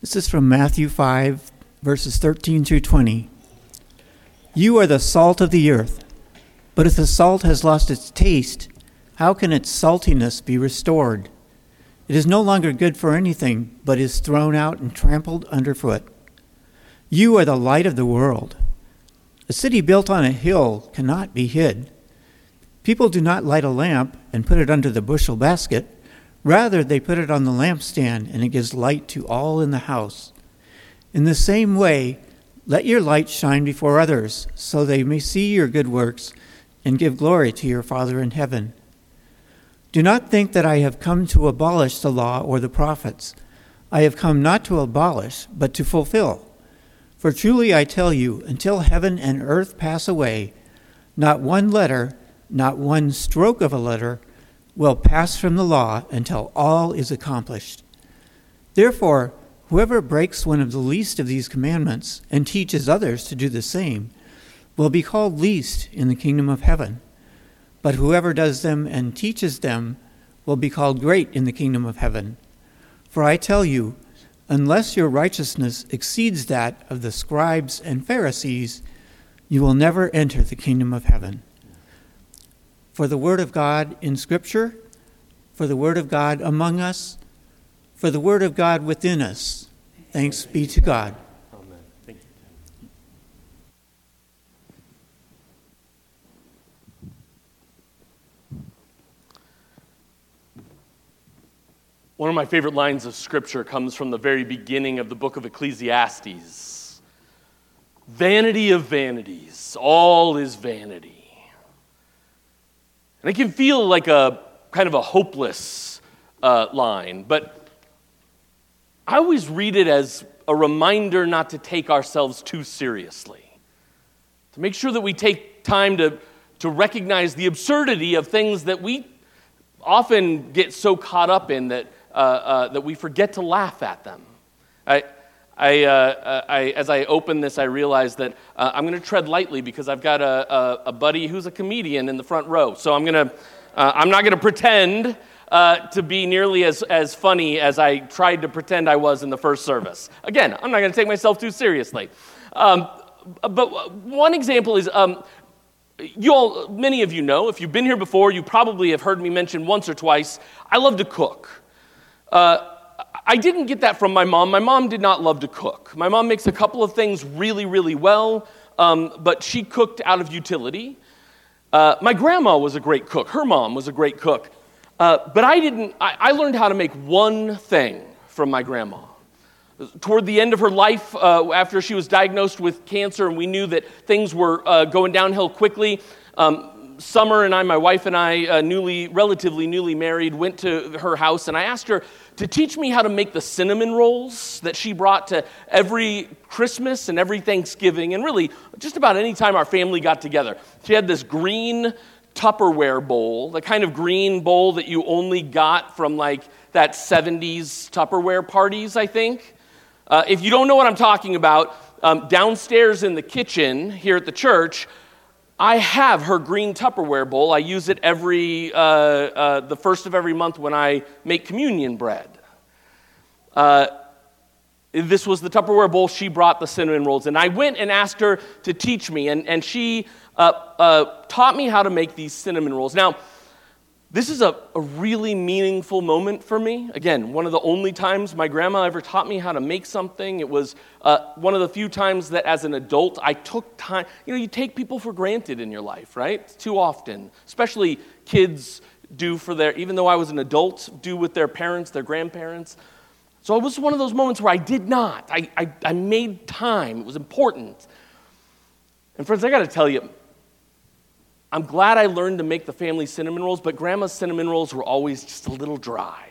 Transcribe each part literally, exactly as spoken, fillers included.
This is from Matthew five, verses thirteen through twenty. You are the salt of the earth, but if the salt has lost its taste, how can its saltiness be restored? It is no longer good for anything, but is thrown out and trampled underfoot. You are the light of the world. A city built on a hill cannot be hid. People do not light a lamp and put it under the bushel basket. Rather, they put it on the lampstand, and it gives light to all in the house. In the same way, let your light shine before others, so they may see your good works and give glory to your Father in heaven. Do not think that I have come to abolish the law or the prophets. I have come not to abolish, but to fulfill. For truly I tell you, until heaven and earth pass away, not one letter, not one stroke of a letter, will pass from the law until all is accomplished. Therefore, whoever breaks one of the least of these commandments and teaches others to do the same will be called least in the kingdom of heaven. But whoever does them and teaches them will be called great in the kingdom of heaven. For I tell you, unless your righteousness exceeds that of the scribes and Pharisees, you will never enter the kingdom of heaven. For the word of God in Scripture, for the word of God among us, for the word of God within us. Thanks be to God. Amen. Thank you, Tim. One of my favorite lines of Scripture comes from the very beginning of the book of Ecclesiastes. Vanity of vanities, all is vanity. And it can feel like a kind of a hopeless uh, line, but I always read it as a reminder not to take ourselves too seriously, to make sure that we take time to, to recognize the absurdity of things that we often get so caught up in that uh, uh, that we forget to laugh at them. I, I, uh, I, as I open this, I realize that uh, I'm going to tread lightly because I've got a, a, a buddy who's a comedian in the front row. So I'm going to, uh, I'm not going to pretend uh, to be nearly as, as funny as I tried to pretend I was in the first service. Again, I'm not going to take myself too seriously. Um, but one example is, um, you all, many of you know, if you've been here before, you probably have heard me mention once or twice, I love to cook. Uh, I didn't get that from my mom. My mom did not love to cook. My mom makes a couple of things really, really well, um, but she cooked out of utility. Uh, my grandma was a great cook. Her mom was a great cook. Uh, but I didn't, I, I learned how to make one thing from my grandma. Toward the end of her life, uh, after she was diagnosed with cancer and we knew that things were uh, going downhill quickly, um, Summer and I, my wife and I, uh, newly, relatively newly married, went to her house and I asked her to teach me how to make the cinnamon rolls that she brought to every Christmas and every Thanksgiving, and really just about any time our family got together. She had this green Tupperware bowl, the kind of green bowl that you only got from like that seventies Tupperware parties, I think. Uh, if you don't know what I'm talking about, um, downstairs in the kitchen here at the church, I have her green Tupperware bowl. I use it every, uh, uh, the first of every month when I make communion bread. Uh, this was the Tupperware bowl she brought the cinnamon rolls in. I went and asked her to teach me, and, and she uh, uh, taught me how to make these cinnamon rolls. Now, this is a, a really meaningful moment for me. Again, one of the only times my grandma ever taught me how to make something. It was uh, one of the few times that as an adult I took time. You know, you take people for granted in your life, right? Too often, especially kids do for their, even though I was an adult, do with their parents, their grandparents. So it was one of those moments where I did not. I, I, I made time. It was important. And friends, I got to tell you, I'm glad I learned to make the family cinnamon rolls, but Grandma's cinnamon rolls were always just a little dry.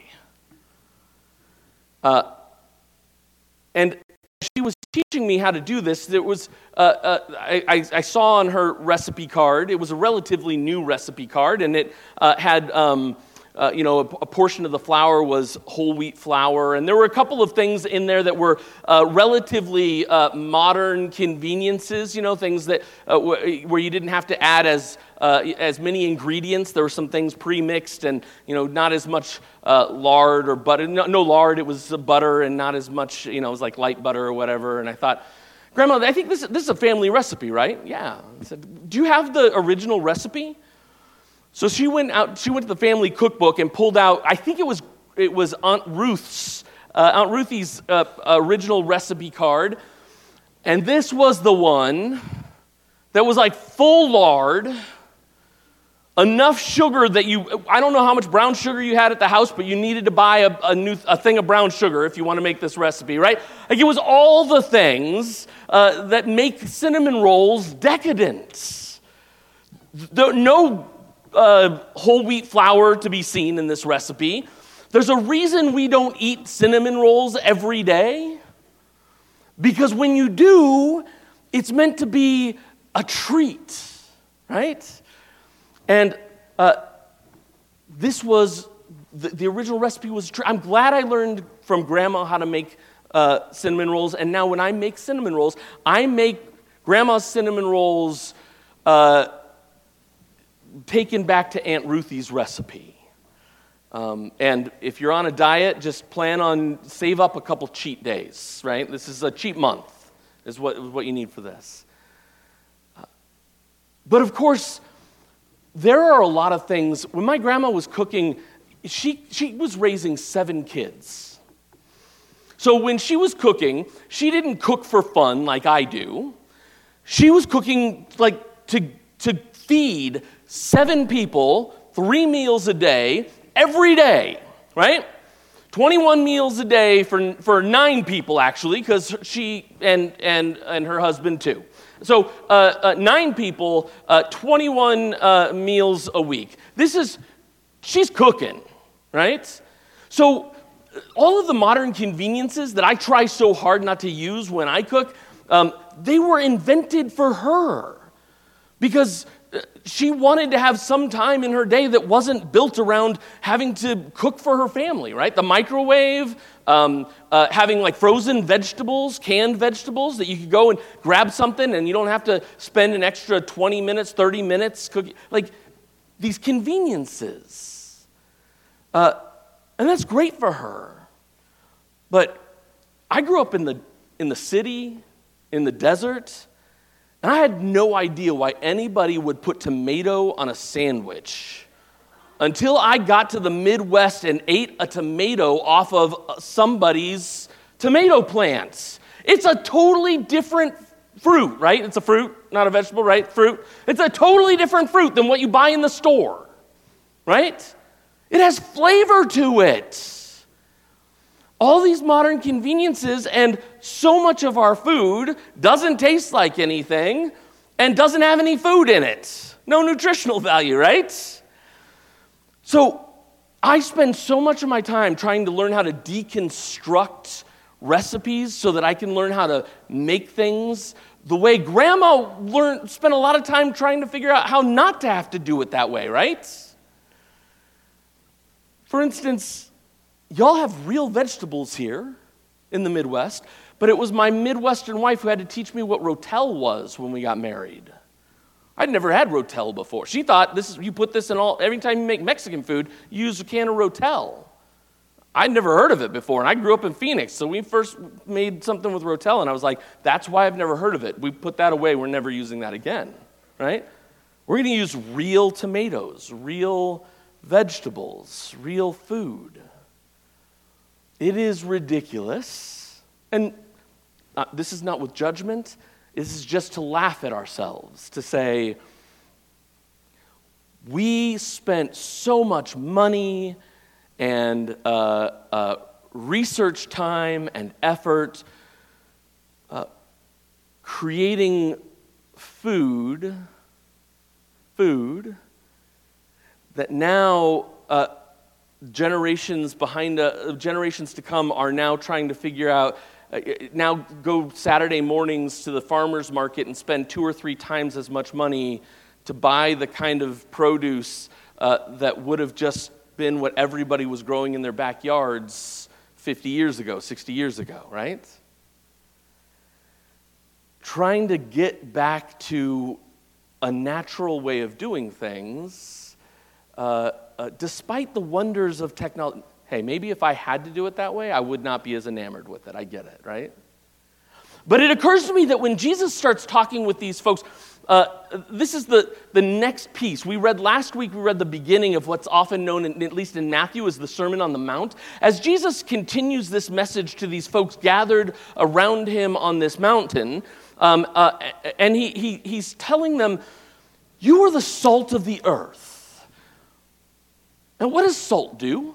Uh, and she was teaching me how to do this. There was uh, uh, I, I saw on her recipe card, it was a relatively new recipe card, and it uh, had um, uh, you know, a, a portion of the flour was whole wheat flour. And there were a couple of things in there that were uh, relatively uh, modern conveniences, you know, things that uh, w- where you didn't have to add as uh, as many ingredients. There were some things pre-mixed and, you know, not as much uh, lard or butter. No, no lard, it was butter and not as much, you know, it was like light butter or whatever. And I thought, Grandma, I think this, this is a family recipe, right? Yeah. I said, do you have the original recipe? So she went out. She went to the family cookbook and pulled out. I think it was it was Aunt Ruth's uh, Aunt Ruthie's uh, original recipe card, and this was the one that was like full lard, enough sugar that you. I don't know how much brown sugar you had at the house, but you needed to buy a, a new a thing of brown sugar if you want to make this recipe, right? Like it was all the things uh, that make cinnamon rolls decadent. The, no. Uh, whole wheat flour to be seen in this recipe. There's a reason we don't eat cinnamon rolls every day. Because when you do, it's meant to be a treat, right? And uh, this was, the, the original recipe was, tr- I'm glad I learned from Grandma how to make uh, cinnamon rolls. And now when I make cinnamon rolls, I make Grandma's cinnamon rolls uh, taken back to Aunt Ruthie's recipe. Um, and if you're on a diet, just plan on save up a couple cheat days, right? This is a cheat month, is what, what you need for this. Uh, but of course, there are a lot of things. When my grandma was cooking, she, she was raising seven kids. So when she was cooking, she didn't cook for fun like I do. She was cooking like to, to feed seven people, three meals a day, every day, right? twenty-one meals a day for, for nine people, actually, because she and, and, and her husband, too. So uh, uh, nine people, uh, twenty-one uh, meals a week. This is, she's cooking, right? So all of the modern conveniences that I try so hard not to use when I cook, um, they were invented for her. Because she wanted to have some time in her day that wasn't built around having to cook for her family, right? The microwave, um, uh, having like frozen vegetables, canned vegetables that you could go and grab something and you don't have to spend an extra twenty minutes, thirty minutes cooking. Like these conveniences. Uh, and that's great for her. But I grew up in the in the city, in the desert, and I had no idea why anybody would put tomato on a sandwich until I got to the Midwest and ate a tomato off of somebody's tomato plants. It's a totally different fruit, right? It's a fruit, not a vegetable, right? Fruit. It's a totally different fruit than what you buy in the store, right? It has flavor to it. All these modern conveniences, and so much of our food doesn't taste like anything and doesn't have any food in it. No nutritional value, right? So I spend so much of my time trying to learn how to deconstruct recipes so that I can learn how to make things the way Grandma learned, spent a lot of time trying to figure out how not to have to do it that way, right? For instance, y'all have real vegetables here in the Midwest, but it was my Midwestern wife who had to teach me what rotel was when we got married. I'd never had rotel before. She thought this is you put this in all every time you make Mexican food, you use a can of rotel. I'd never heard of it before, and I grew up in Phoenix, so we first made something with rotel, and I was like, that's why I've never heard of it. We put that away. We're never using that again, right? We're going to use real tomatoes, real vegetables, real food. It is ridiculous, and uh, this is not with judgment. This is just to laugh at ourselves, to say, we spent so much money and uh, uh, research time and effort uh, creating food, food that now uh, generations behind, uh, generations to come are now trying to figure out, uh, now go Saturday mornings to the farmer's market and spend two or three times as much money to buy the kind of produce uh, that would have just been what everybody was growing in their backyards fifty years ago, sixty years ago, right? Trying to get back to a natural way of doing things, uh, uh, despite the wonders of technology. Hey, maybe if I had to do it that way, I would not be as enamored with it. I get it, right? But it occurs to me that when Jesus starts talking with these folks, uh, this is the, the next piece. We read last week, we read the beginning of what's often known, in, at least in Matthew, as the Sermon on the Mount. As Jesus continues this message to these folks gathered around him on this mountain, um, uh, and he, he he's telling them, you are the salt of the earth. And what does salt do?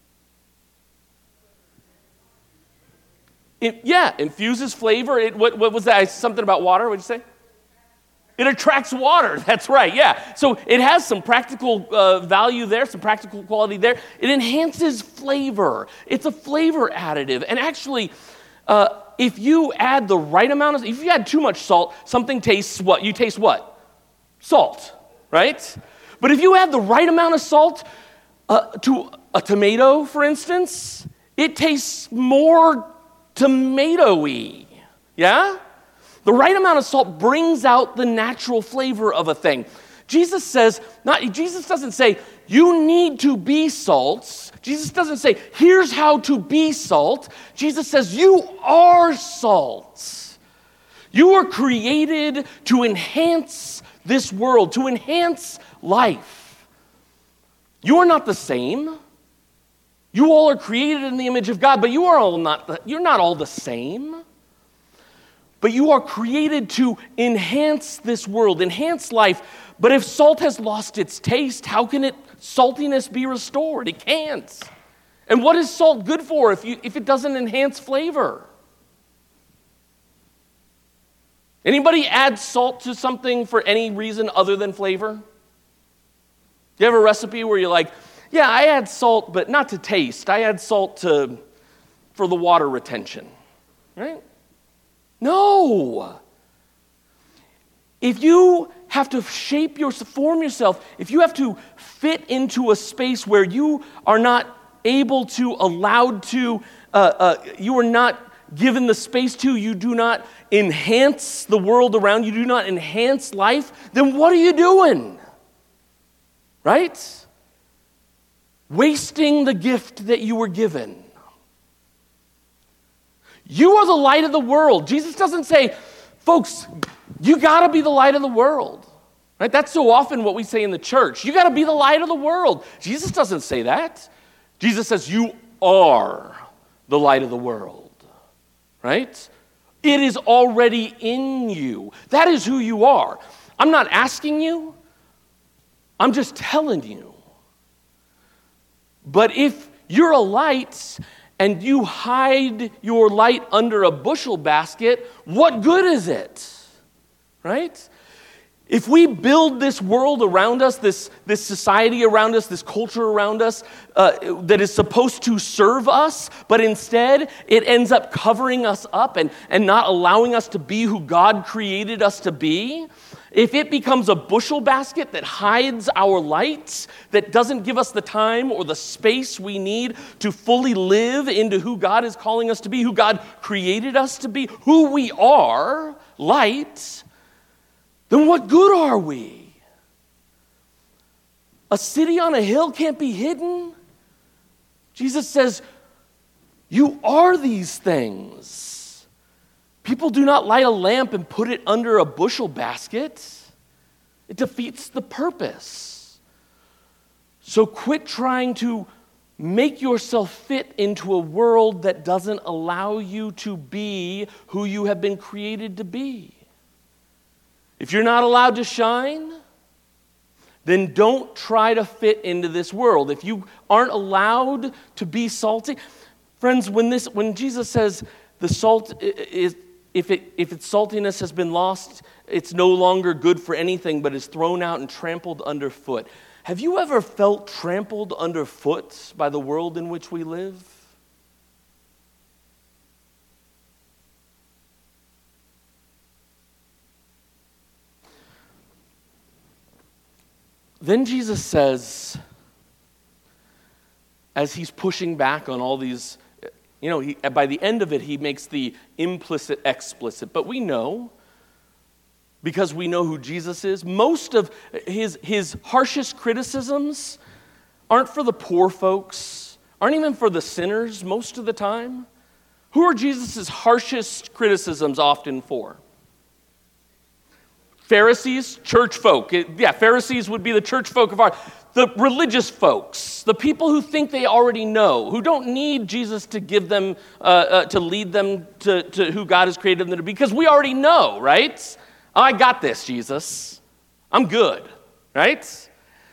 It, yeah, infuses flavor. It, what, what was that? Something about water, what'd you say? It attracts water, that's right, yeah. So it has some practical uh, value there, some practical quality there. It enhances flavor. It's a flavor additive. And actually, uh, if you add the right amount of, if you add too much salt, something tastes what? You taste what? Salt, right? But if you add the right amount of salt uh, to a tomato, for instance, it tastes more tomato-y, yeah? The right amount of salt brings out the natural flavor of a thing. Jesus says, not, Jesus doesn't say, you need to be salts. Jesus doesn't say, here's how to be salt. Jesus says, you are salt. You are created to enhance this world, to enhance life. You are not the same. You all are created in the image of God, but you are all not the, you're not all the same. But you are created to enhance this world, enhance life. But if salt has lost its taste, how can it saltiness be restored? It can't. And what is salt good for if you if it doesn't enhance flavor? Anybody add salt to something for any reason other than flavor? Do you have a recipe where you're like, yeah, I add salt, but not to taste. I add salt to for the water retention, right? No. If you have to shape your, form yourself, if you have to fit into a space where you are not able to, allowed to, uh, uh, you are not given the space to, you do not enhance the world around you, do not enhance life, then what are you doing? Right? Wasting the gift that you were given. You are the light of the world. Jesus doesn't say, folks, you got to be the light of the world. Right? That's so often what we say in the church. You got to be the light of the world. Jesus doesn't say that. Jesus says, you are the light of the world. Right? It is already in you. That is who you are. I'm not asking you. I'm just telling you. But if you're a light and you hide your light under a bushel basket, what good is it? Right? If we build this world around us, this, this society around us, this culture around us uh, that is supposed to serve us, but instead it ends up covering us up and, and not allowing us to be who God created us to be, if it becomes a bushel basket that hides our light, that doesn't give us the time or the space we need to fully live into who God is calling us to be, who God created us to be, who we are, light, then what good are we? A city on a hill can't be hidden. Jesus says, you are these things. People do not light a lamp and put it under a bushel basket. It defeats the purpose. So quit trying to make yourself fit into a world that doesn't allow you to be who you have been created to be. If you're not allowed to shine, then don't try to fit into this world. If you aren't allowed to be salty, friends, when this when Jesus says the salt is If it if its saltiness has been lost, it's no longer good for anything, but is thrown out and trampled underfoot. Have you ever felt trampled underfoot by the world in which we live? Then Jesus says, as he's pushing back on all these, you know, he, by the end of it, he makes the implicit explicit. But we know, because we know who Jesus is, most of his, his harshest criticisms aren't for the poor folks, aren't even for the sinners most of the time. Who are Jesus' harshest criticisms often for? Pharisees, church folk. It, yeah, Pharisees would be the church folk of our, the religious folks, the people who think they already know, who don't need Jesus to give them, uh, uh, to lead them to, to who God has created them to be, because we already know, right? Oh, I got this, Jesus. I'm good, right?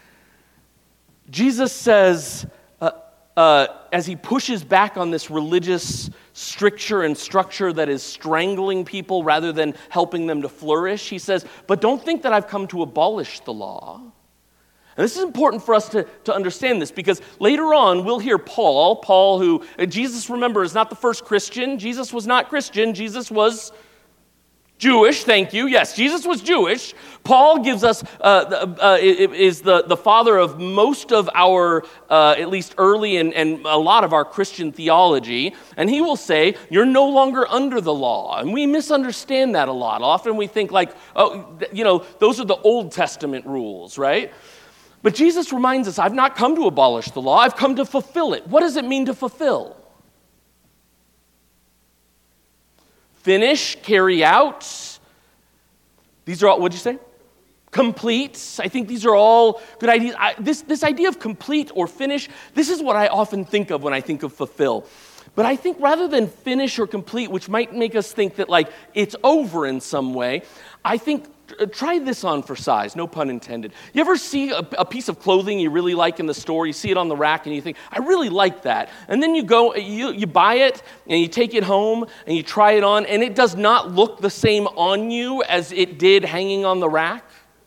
Jesus says, uh, uh, as he pushes back on this religious stricture and structure that is strangling people rather than helping them to flourish, he says, but don't think that I've come to abolish the law. And this is important for us to, to understand this, because later on we'll hear Paul, Paul who, uh, Jesus, remember, is not the first Christian. Jesus was not Christian. Jesus was Jewish, thank you. Yes, Jesus was Jewish. Paul gives us, uh, uh, is the, the father of most of our, uh, at least early and, and a lot of our Christian theology. And he will say, you're no longer under the law. And we misunderstand that a lot. Often we think like, oh, you know, those are the Old Testament rules, right? But Jesus reminds us, I've not come to abolish the law. I've come to fulfill it. What does it mean to fulfill? Finish, carry out. These are all, what'd you say? Complete. I think these are all good ideas. I, this, this idea of complete or finish, this is what I often think of when I think of fulfill. But I think rather than finish or complete, which might make us think that like it's over in some way, I think, uh, try this on for size, no pun intended. You ever see a, a piece of clothing you really like in the store, you see it on the rack and you think, I really like that. And then you go, you, you buy it and you take it home and you try it on and it does not look the same on you as it did hanging on the rack.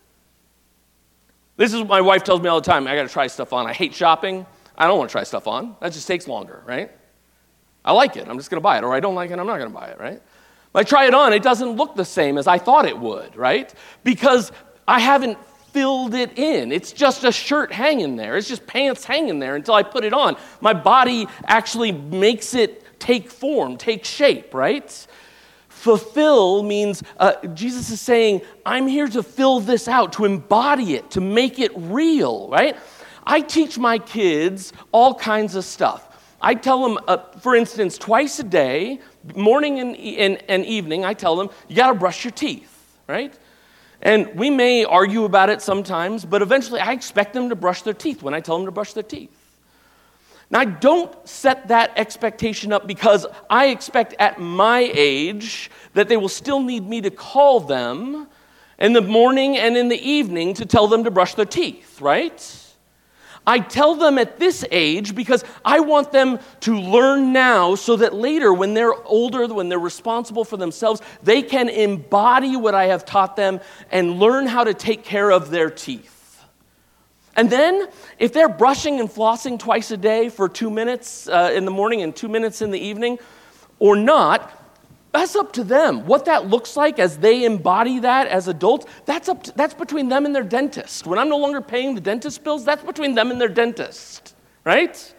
This is what my wife tells me all the time, I gotta try stuff on. I hate shopping. I don't want to try stuff on. That just takes longer, right? I like it, I'm just gonna buy it. Or I don't like it, I'm not gonna buy it, right? When I try it on, it doesn't look the same as I thought it would, right? Because I haven't filled it in. It's just a shirt hanging there. It's just pants hanging there until I put it on. My body actually makes it take form, take shape, right? Fulfill means, uh, Jesus is saying, I'm here to fill this out, to embody it, to make it real, right? I teach my kids all kinds of stuff. I tell them, uh, for instance, twice a day, morning and, and, and evening, I tell them, you got to brush your teeth, right? And we may argue about it sometimes, but eventually I expect them to brush their teeth when I tell them to brush their teeth. Now, I don't set that expectation up because I expect at my age that they will still need me to call them in the morning and in the evening to tell them to brush their teeth, right? I tell them at this age because I want them to learn now so that later when they're older, when they're responsible for themselves, they can embody what I have taught them and learn how to take care of their teeth. And then if they're brushing and flossing twice a day for two minutes uh, in the morning and two minutes in the evening or not, that's up to them. What that looks like as they embody that as adults, that's up to, that's between them and their dentist. When I'm no longer paying the dentist bills, that's between them and their dentist, right?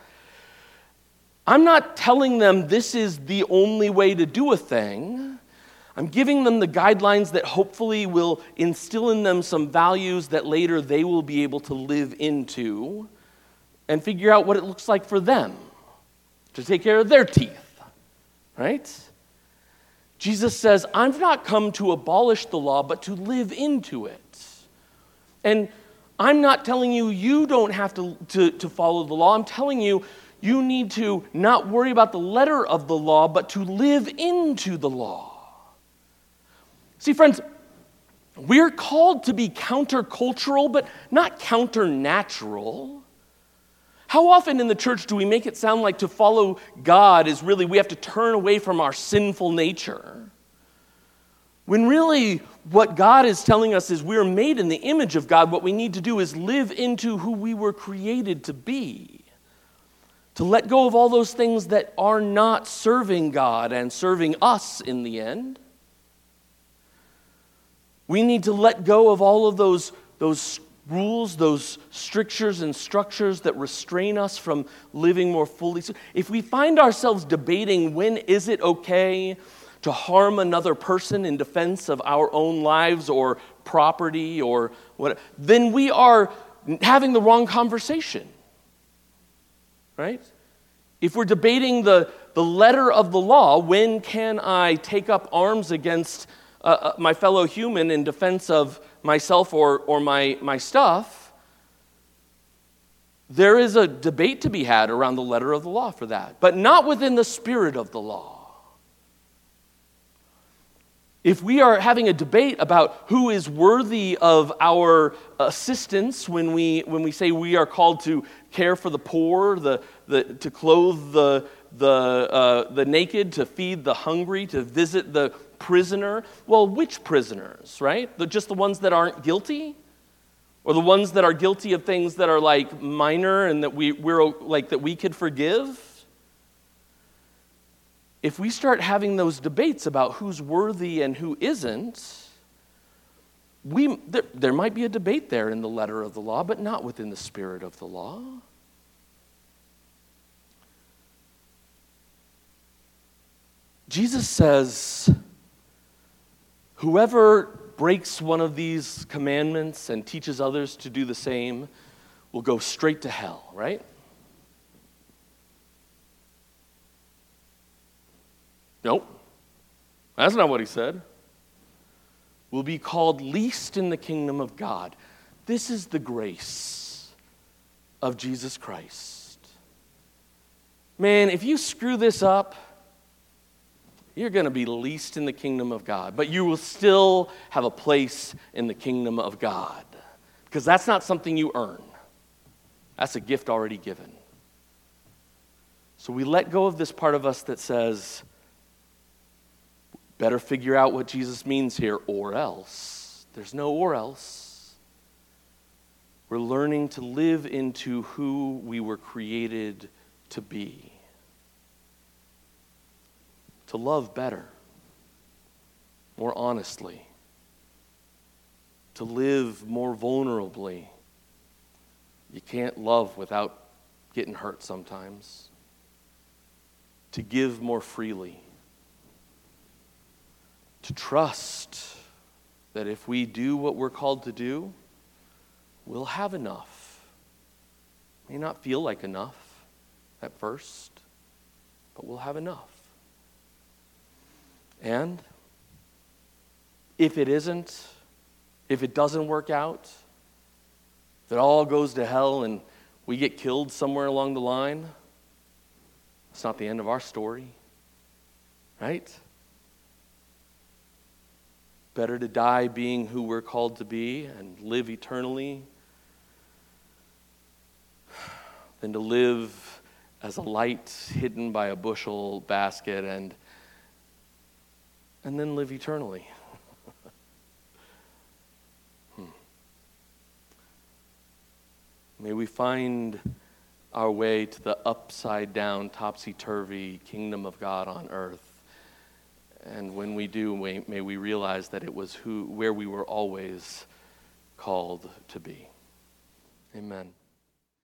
I'm not telling them this is the only way to do a thing. I'm giving them the guidelines that hopefully will instill in them some values that later they will be able to live into and figure out what it looks like for them to take care of their teeth, right? Jesus says, I've not come to abolish the law, but to live into it. And I'm not telling you you don't have to, to, to follow the law. I'm telling you you need to not worry about the letter of the law, but to live into the law. See, friends, we're called to be countercultural, but not counternatural. How often in the church do we make it sound like to follow God is really we have to turn away from our sinful nature? When really what God is telling us is we're made in the image of God. What we need to do is live into who we were created to be. To let go of all those things that are not serving God and serving us in the end. We need to let go of all of those, those rules, those strictures and structures that restrain us from living more fully. So if we find ourselves debating when is it okay to harm another person in defense of our own lives or property or what, then we are having the wrong conversation, right? If we're debating the, the letter of the law, when can I take up arms against uh, my fellow human in defense of myself or, or my, my stuff, there is a debate to be had around the letter of the law for that, but not within the spirit of the law. If we are having a debate about who is worthy of our assistance when we when we say we are called to care for the poor, the, the to clothe the the uh, the naked, to feed the hungry, to visit the prisoner, well, which prisoners, right? The, just the ones that aren't guilty, or the ones that are guilty of things that are like minor and that we we're like that we could forgive? If we start having those debates about who's worthy and who isn't, we there, there might be a debate there in the letter of the law, but not within the spirit of the law. Jesus says, whoever breaks one of these commandments and teaches others to do the same will go straight to hell, right? Nope, that's not what he said. Will be called least in the kingdom of God. This is the grace of Jesus Christ. Man, if you screw this up, you're going to be least in the kingdom of God, but you will still have a place in the kingdom of God, because that's not something you earn. That's a gift already given. So we let go of this part of us that says, better figure out what Jesus means here, or else. There's no or else. We're learning to live into who we were created to be. To love better, more honestly. To live more vulnerably. You can't love without getting hurt sometimes. To give more freely. To trust that if we do what we're called to do, we'll have enough. May not feel like enough at first, but we'll have enough. And if it isn't, if it doesn't work out, if it all goes to hell and we get killed somewhere along the line, it's not the end of our story, right? Better to die being who we're called to be and live eternally than to live as a light hidden by a bushel basket and, and then live eternally. hmm. May we find our way to the upside down, topsy-turvy kingdom of God on earth. And when we do, may, may we realize that it was who, where we were always called to be. Amen.